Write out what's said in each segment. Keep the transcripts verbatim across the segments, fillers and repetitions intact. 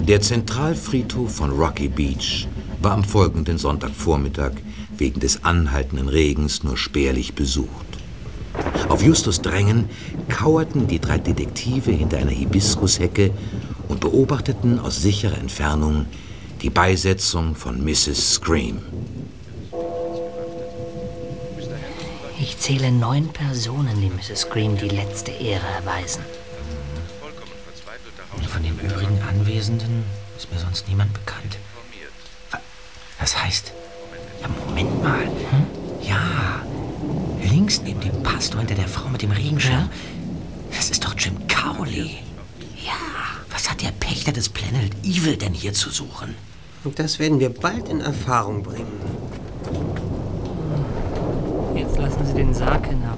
Der Zentralfriedhof von Rocky Beach war am folgenden Sonntagvormittag wegen des anhaltenden Regens nur spärlich besucht. Auf Justus Drängen kauerten die drei Detektive hinter einer Hibiskushecke und beobachteten aus sicherer Entfernung die Beisetzung von Misses Scream. Ich zähle neun Personen, die Misses Scream die letzte Ehre erweisen. Von den übrigen Anwesenden ist mir sonst niemand bekannt. Das heißt, ja, Moment mal. Hm? Ja, links neben dem Pastor hinter der Frau mit dem Regenschirm, ja? Das ist doch Jim Cowley. Ja, was hat der Pächter des Planet Evil denn hier zu suchen? Das werden wir bald in Erfahrung bringen. Jetzt lassen Sie den Sarg hinab.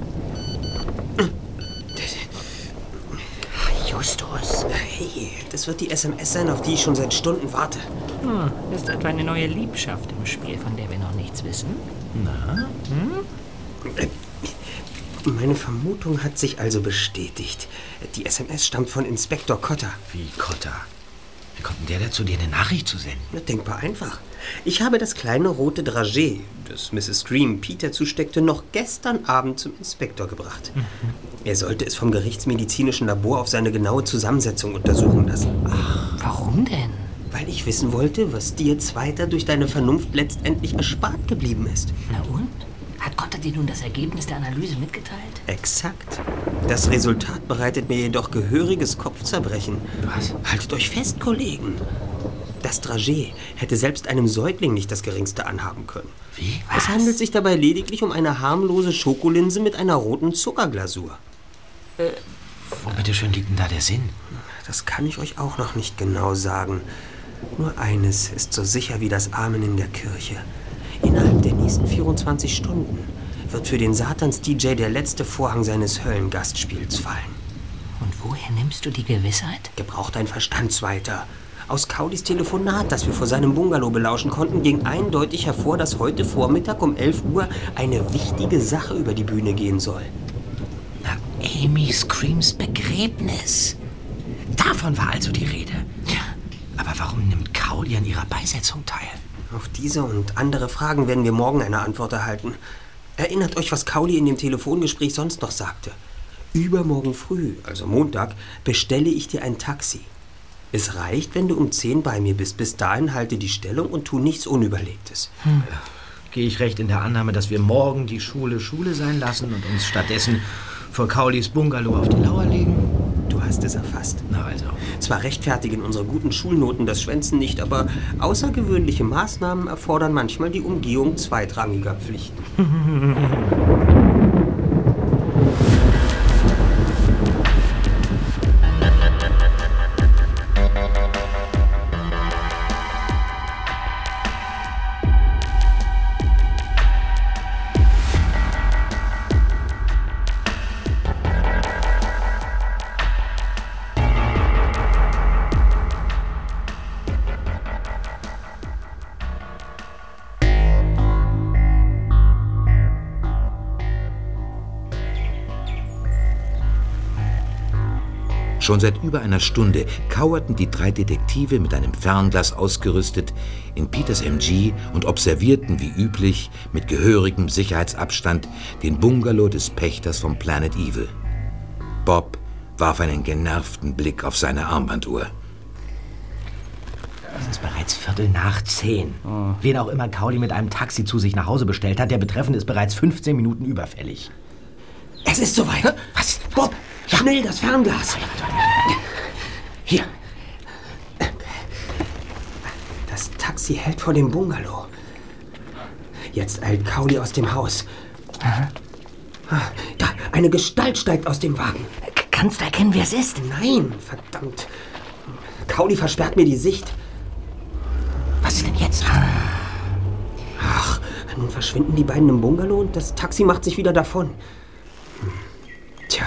Justus. Hey, das wird die S M S sein, auf die ich schon seit Stunden warte. Hm, ist etwa eine neue Liebschaft im Spiel, von der wir noch nichts wissen? Na? Hm? Meine Vermutung hat sich also bestätigt. Die S M S stammt von Inspektor Cotter. Wie Cotter? Wie kommt denn der dazu, dir eine Nachricht zu senden? Na, denkbar einfach. Ich habe das kleine rote Dragé, das Misses Scream Peter zusteckte, noch gestern Abend zum Inspektor gebracht. Mhm. Er sollte es vom gerichtsmedizinischen Labor auf seine genaue Zusammensetzung untersuchen lassen. Ach, warum denn? Weil ich wissen wollte, was dir Zweiter durch deine Vernunft letztendlich erspart geblieben ist. Na und? Hat Cotter dir nun das Ergebnis der Analyse mitgeteilt? Exakt. Das Resultat bereitet mir jedoch gehöriges Kopfzerbrechen. Was? Haltet euch fest, Kollegen. Das Dragé hätte selbst einem Säugling nicht das Geringste anhaben können. Wie? Was? Es handelt sich dabei lediglich um eine harmlose Schokolinse mit einer roten Zuckerglasur. Äh, wo bitteschön liegt denn da der Sinn? Das kann ich euch auch noch nicht genau sagen. Nur eines ist so sicher wie das Amen in der Kirche. Innerhalb der nächsten vierundzwanzig Stunden wird für den Satans-D J der letzte Vorhang seines Höllengastspiels fallen. Und woher nimmst du die Gewissheit? Gebraucht dein Verstand, Zweiter. Aus Cowleys Telefonat, das wir vor seinem Bungalow belauschen konnten, ging eindeutig hervor, dass heute Vormittag um elf Uhr eine wichtige Sache über die Bühne gehen soll. Na, Amy Screams Begräbnis. Davon war also die Rede. Ja. Aber warum nimmt Cowley an ihrer Beisetzung teil? Auf diese und andere Fragen werden wir morgen eine Antwort erhalten. Erinnert euch, was Cowley in dem Telefongespräch sonst noch sagte. Übermorgen früh, also Montag, bestelle ich dir ein Taxi. Es reicht, wenn du um zehn bei mir bist. Bis dahin halte die Stellung und tu nichts Unüberlegtes. Hm. Gehe ich recht in der Annahme, dass wir morgen die Schule Schule sein lassen und uns stattdessen vor Cowleys Bungalow auf die Lauer legen? Du hast es erfasst. Na also. Zwar rechtfertigen unsere guten Schulnoten das Schwänzen nicht, aber außergewöhnliche Maßnahmen erfordern manchmal die Umgehung zweitrangiger Pflichten. Schon seit über einer Stunde kauerten die drei Detektive mit einem Fernglas ausgerüstet in Peters M G und observierten wie üblich mit gehörigem Sicherheitsabstand den Bungalow des Pächters vom Planet Evil. Bob warf einen genervten Blick auf seine Armbanduhr. Es ist bereits Viertel nach zehn. Oh. Wen auch immer Cowley mit einem Taxi zu sich nach Hause bestellt hat, der Betreffende ist bereits fünfzehn Minuten überfällig. Es ist soweit. Was? Bob, ja. Schnell das Fernglas. Hier. Das Taxi hält vor dem Bungalow. Jetzt eilt Cowley aus dem Haus. Aha. Da, eine Gestalt steigt aus dem Wagen. Kannst du erkennen, wer es ist? Nein, verdammt. Cowley versperrt mir die Sicht. Was ist denn jetzt? Ach, nun verschwinden die beiden im Bungalow und das Taxi macht sich wieder davon. Tja.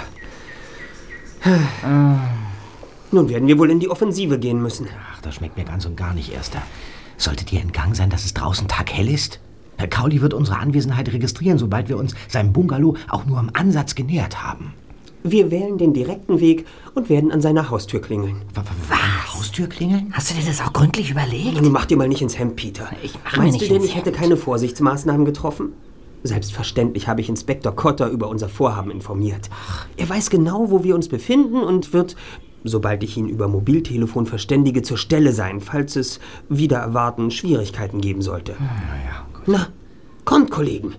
Nun werden wir wohl in die Offensive gehen müssen. Ach, das schmeckt mir ganz und gar nicht, Erster. Sollte dir entgangen sein, dass es draußen taghell ist? Herr Cowley wird unsere Anwesenheit registrieren, sobald wir uns seinem Bungalow auch nur im Ansatz genähert haben. Wir wählen den direkten Weg und werden an seiner Haustür klingeln. Was? Haustür klingeln? Hast du dir das auch gründlich überlegt? Nun mach dir mal nicht ins Hemd, Peter. Ich mach mir Meinst nicht du denn, ins ich hätte Hemd. keine Vorsichtsmaßnahmen getroffen? Selbstverständlich habe ich Inspektor Cotter über unser Vorhaben informiert. Er weiß genau, wo wir uns befinden und wird, sobald ich ihn über Mobiltelefon verständige, zur Stelle sein, falls es wider Erwarten Schwierigkeiten geben sollte. Naja, gut. Na, kommt, Kollegen.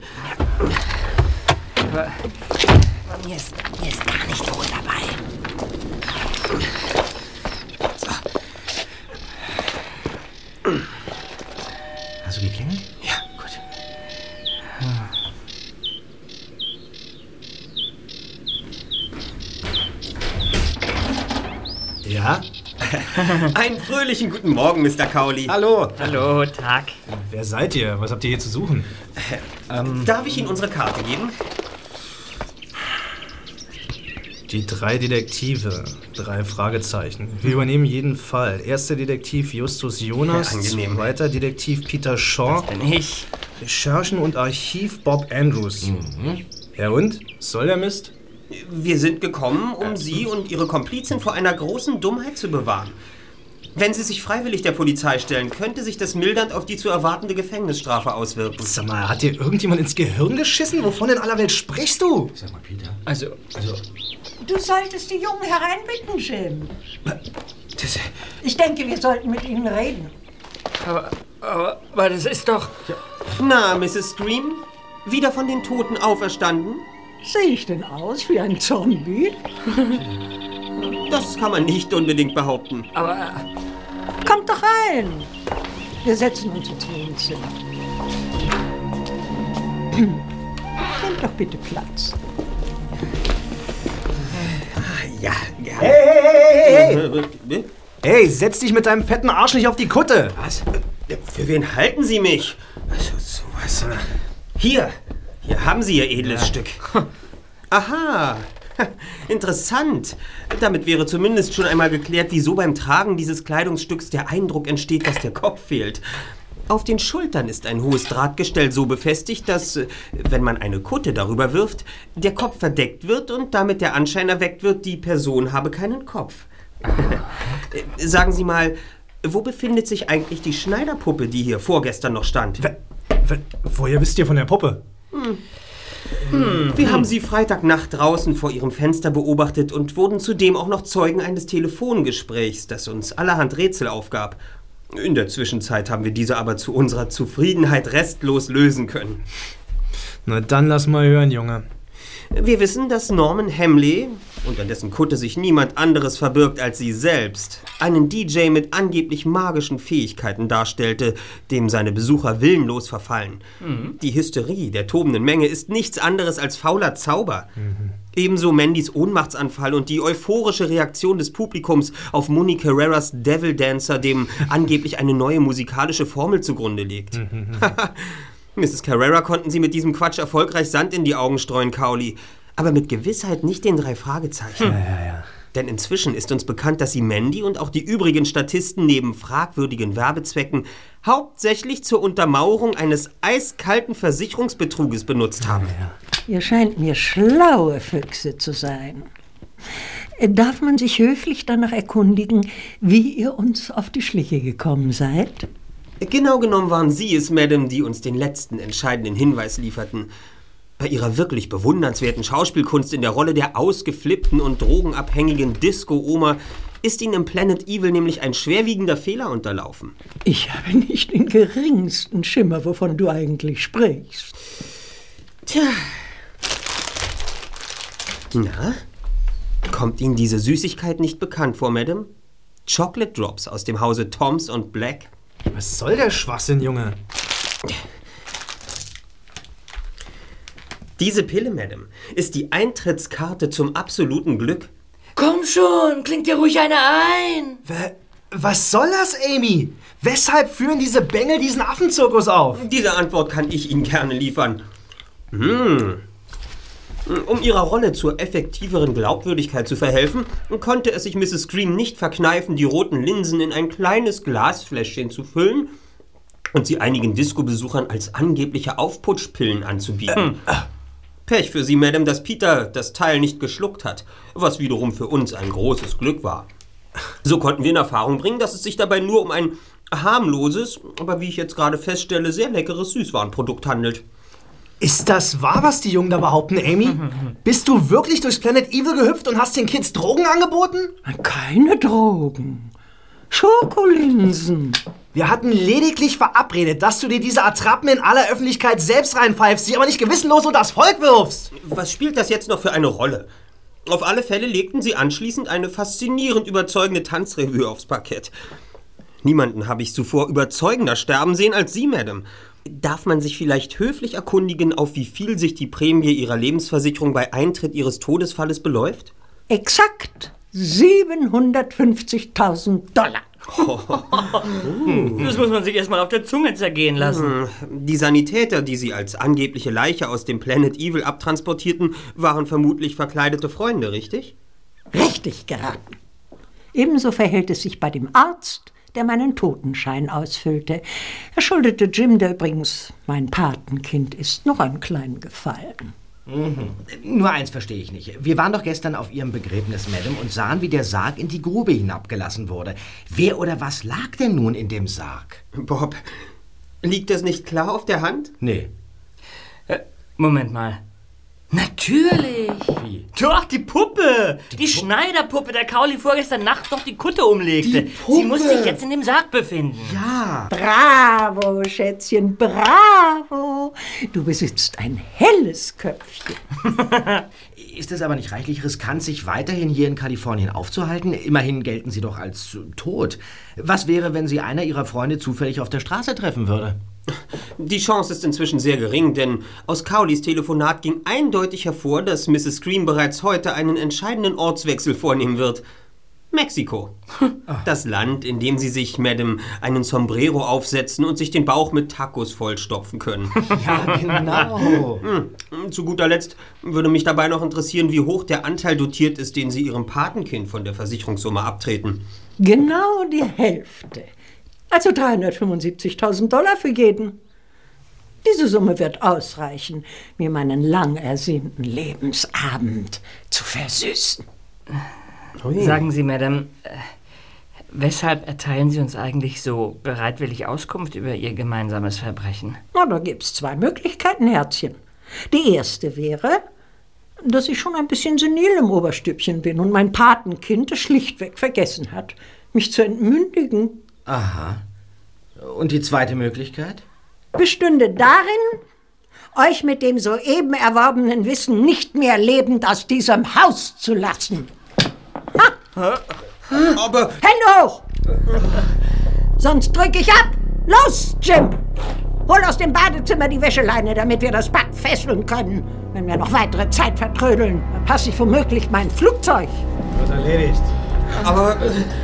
Aber mir ist, mir ist gar nicht wohl dabei. Hast du geklingelt? Ja, gut. Ja? Einen fröhlichen guten Morgen, Mister Cowley. Hallo. Hallo, Tag. Wer seid ihr? Was habt ihr hier zu suchen? Darf ich Ihnen unsere Karte geben? Die drei Detektive. Drei Fragezeichen. Wir übernehmen jeden Fall. Erster Detektiv Justus Jonas. Ja, angenehm. Zweiter Detektiv Peter Shaw. Bin ich. Recherchen und Archiv Bob Andrews. Ja und? Was soll der Mist? Wir sind gekommen, um Sie und Ihre Komplizin vor einer großen Dummheit zu bewahren. Wenn Sie sich freiwillig der Polizei stellen, könnte sich das mildernd auf die zu erwartende Gefängnisstrafe auswirken. Sag mal, hat dir irgendjemand ins Gehirn geschissen? Wovon in aller Welt sprichst du? Sag mal, Peter. Also, Also, Du solltest die Jungen hereinbitten, Jim. Das, Ich denke, wir sollten mit ihnen reden. aber, aber, aber das ist doch... na, Misses Scream? Wieder von den Toten auferstanden? Sehe ich denn aus wie ein Zombie? Das kann man nicht unbedingt behaupten. Aber, Kommt doch rein. Wir setzen uns ins Wohnzimmer. Nehmt doch bitte Platz. Ja, ja. Hey, hey, hey, hey! Äh, Hey, setz dich mit deinem fetten Arsch nicht auf die Kutte! Was? Für wen halten Sie mich? Also, sowas. Hier, hier haben Sie Ihr edles Stück. Aha, interessant. Damit wäre zumindest schon einmal geklärt, wieso beim Tragen dieses Kleidungsstücks der Eindruck entsteht, dass der Kopf fehlt. Auf den Schultern ist ein hohes Drahtgestell so befestigt, dass, äh, wenn man eine Kutte darüber wirft, der Kopf verdeckt wird und damit der Anschein erweckt wird, die Person habe keinen Kopf. Äh, Sagen Sie mal, wo befindet sich eigentlich die Schneiderpuppe, die hier vorgestern noch stand? W w woher wisst ihr von der Puppe? Wir haben sie Freitagnacht draußen vor ihrem Fenster beobachtet und wurden zudem auch noch Zeugen eines Telefongesprächs, das uns allerhand Rätsel aufgab. In der Zwischenzeit haben wir diese aber zu unserer Zufriedenheit restlos lösen können. Na dann lass mal hören, Junge. Wir wissen, dass Norman Hamley, unter dessen Kutte sich niemand anderes verbirgt als sie selbst, einen D J mit angeblich magischen Fähigkeiten darstellte, dem seine Besucher willenlos verfallen. Mhm. Die Hysterie der tobenden Menge ist nichts anderes als fauler Zauber. Mhm. Ebenso Mandys Ohnmachtsanfall und die euphorische Reaktion des Publikums auf Moni Carreras Devil Dancer, dem angeblich eine neue musikalische Formel zugrunde liegt. Mhm. Misses Carrera konnten Sie mit diesem Quatsch erfolgreich Sand in die Augen streuen, Cowley. Aber mit Gewissheit nicht den drei Fragezeichen. Ja, ja, ja. Denn inzwischen ist uns bekannt, dass Sie Mandy und auch die übrigen Statisten neben fragwürdigen Werbezwecken hauptsächlich zur Untermauerung eines eiskalten Versicherungsbetruges benutzt haben. Ja, ja. Ihr scheint mir schlaue Füchse zu sein. Darf man sich höflich danach erkundigen, wie ihr uns auf die Schliche gekommen seid? Genau genommen waren Sie es, Madame, die uns den letzten entscheidenden Hinweis lieferten. Bei Ihrer wirklich bewundernswerten Schauspielkunst in der Rolle der ausgeflippten und drogenabhängigen Disco-Oma ist Ihnen im Planet Evil nämlich ein schwerwiegender Fehler unterlaufen. Ich habe nicht den geringsten Schimmer, wovon du eigentlich sprichst. Tja. Na? Kommt Ihnen diese Süßigkeit nicht bekannt vor, Madame? Chocolate Drops aus dem Hause Toms und Black? Was soll der Schwachsinn, Junge? Diese Pille, Madame, ist die Eintrittskarte zum absoluten Glück. komm schon, klingt dir ruhig eine ein. W was soll das, Amy? Weshalb führen diese Bengel diesen Affenzirkus auf? Diese Antwort kann ich Ihnen gerne liefern. Hm. Um ihrer Rolle zur effektiveren Glaubwürdigkeit zu verhelfen, konnte es sich Misses Scream nicht verkneifen, die roten Linsen in ein kleines Glasfläschchen zu füllen und sie einigen Disco-Besuchern als angebliche Aufputschpillen anzubieten. Pech für Sie, Madame, dass Peter das Teil nicht geschluckt hat, was wiederum für uns ein großes Glück war. So konnten wir in Erfahrung bringen, dass es sich dabei nur um ein harmloses, aber wie ich jetzt gerade feststelle, sehr leckeres Süßwarenprodukt handelt. Ist das wahr, was die Jungen da behaupten, Amy? Bist du wirklich durchs Planet Evil gehüpft und hast den Kids Drogen angeboten? Keine Drogen. Schokolinsen. Wir hatten lediglich verabredet, dass du dir diese Attrappen in aller Öffentlichkeit selbst reinpfeifst, sie aber nicht gewissenlos unter das Volk wirfst. Was spielt das jetzt noch für eine Rolle? Auf alle Fälle legten sie anschließend eine faszinierend überzeugende Tanzrevue aufs Parkett. Niemanden habe ich zuvor überzeugender sterben sehen als Sie, Madame. Darf man sich vielleicht höflich erkundigen, auf wie viel sich die Prämie Ihrer Lebensversicherung bei Eintritt Ihres Todesfalles beläuft? Exakt siebenhundertfünfzigtausend Dollar. Das muss man sich erstmal auf der Zunge zergehen lassen. Die Sanitäter, die Sie als angebliche Leiche aus dem Planet Evil abtransportierten, waren vermutlich verkleidete Freunde, richtig? Richtig geraten. Ebenso verhält es sich bei dem Arzt, der meinen Totenschein ausfüllte. Er schuldete Jim, der übrigens mein Patenkind ist, noch einen kleinen Gefallen. Mhm. Nur eins verstehe ich nicht. Wir waren doch gestern auf Ihrem Begräbnis, Madame, und sahen, wie der Sarg in die Grube hinabgelassen wurde. Wer oder was lag denn nun in dem Sarg? Bob, liegt das nicht klar auf der Hand? Nee. Äh, Moment mal. Natürlich. Wie? Doch, die Puppe. Die, die Schneiderpuppe, der Kauli vorgestern Nacht noch die Kutte umlegte. Die Puppe. Sie muss sich jetzt in dem Sarg befinden. Ja. Bravo, Schätzchen, bravo. Du besitzt ein helles Köpfchen. Ist es aber nicht reichlich riskant, sich weiterhin hier in Kalifornien aufzuhalten? Immerhin gelten Sie doch als äh, tot. Was wäre, wenn Sie einer Ihrer Freunde zufällig auf der Straße treffen würde? Die Chance ist inzwischen sehr gering, denn aus Cowleys Telefonat ging eindeutig hervor, dass Misses Scream bereits heute einen entscheidenden Ortswechsel vornehmen wird. Mexiko. Das Land, in dem sie sich, Madame, einen Sombrero aufsetzen und sich den Bauch mit Tacos vollstopfen können. Ja, genau. Hm. Zu guter Letzt würde mich dabei noch interessieren, wie hoch der Anteil dotiert ist, den Sie Ihrem Patenkind von der Versicherungssumme abtreten. Genau die Hälfte. Also dreihundertfünfundsiebzigtausend Dollar für jeden. Diese Summe wird ausreichen, mir meinen lang ersehnten Lebensabend zu versüßen. Sagen Sie, Madame, äh, weshalb erteilen Sie uns eigentlich so bereitwillig Auskunft über Ihr gemeinsames Verbrechen? Na, da gibt's zwei Möglichkeiten, Herzchen. Die erste wäre, dass ich schon ein bisschen senil im Oberstübchen bin und mein Patenkind es schlichtweg vergessen hat, mich zu entmündigen. Aha. Und die zweite Möglichkeit? Bestünde darin, euch mit dem soeben erworbenen Wissen nicht mehr lebend aus diesem Haus zu lassen. Ha! Aber... Hände hoch! Sonst drück ich ab! Los, Jim! Hol aus dem Badezimmer die Wäscheleine, damit wir das Bad fesseln können. Wenn wir noch weitere Zeit vertrödeln, dann passe ich womöglich mein Flugzeug. Wird erledigt. Aber...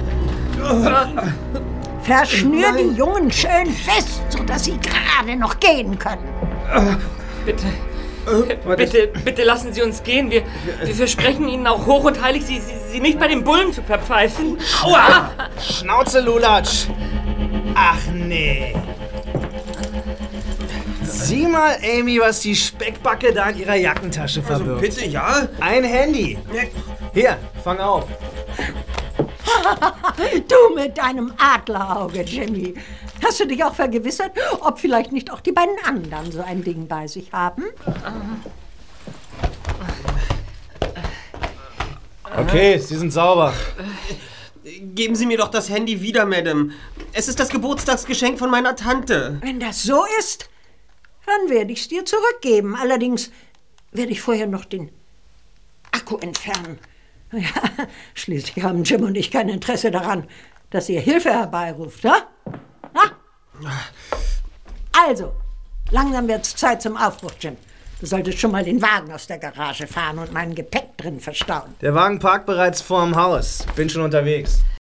Verschnür die Jungen schön fest, sodass sie gerade noch gehen können. Bitte, bitte, bitte lassen Sie uns gehen. Wir, wir versprechen Ihnen auch hoch und heilig, Sie, Sie, Sie nicht bei den Bullen zu verpfeifen. Aua! Schnauze, Lulatsch! Ach nee. Sieh mal, Amy, was die Speckbacke da in ihrer Jackentasche Also verbirgt. bitte, ja? Ein Handy. Hier, fang auf. Du mit deinem Adlerauge, Jimmy. Hast du dich auch vergewissert, ob vielleicht nicht auch die beiden anderen so ein Ding bei sich haben? Okay, Sie sind sauber. Geben Sie mir doch das Handy wieder, Madame. Es ist das Geburtstagsgeschenk von meiner Tante. Wenn das so ist, dann werde ich es dir zurückgeben. Allerdings werde ich vorher noch den Akku entfernen. Ja, schließlich haben Jim und ich kein Interesse daran, dass ihr Hilfe herbeiruft, ja? Na? Also, langsam wird's Zeit zum Aufbruch, Jim. Du solltest schon mal den Wagen aus der Garage fahren und mein Gepäck drin verstauen. Der Wagen parkt bereits vorm Haus. Bin schon unterwegs.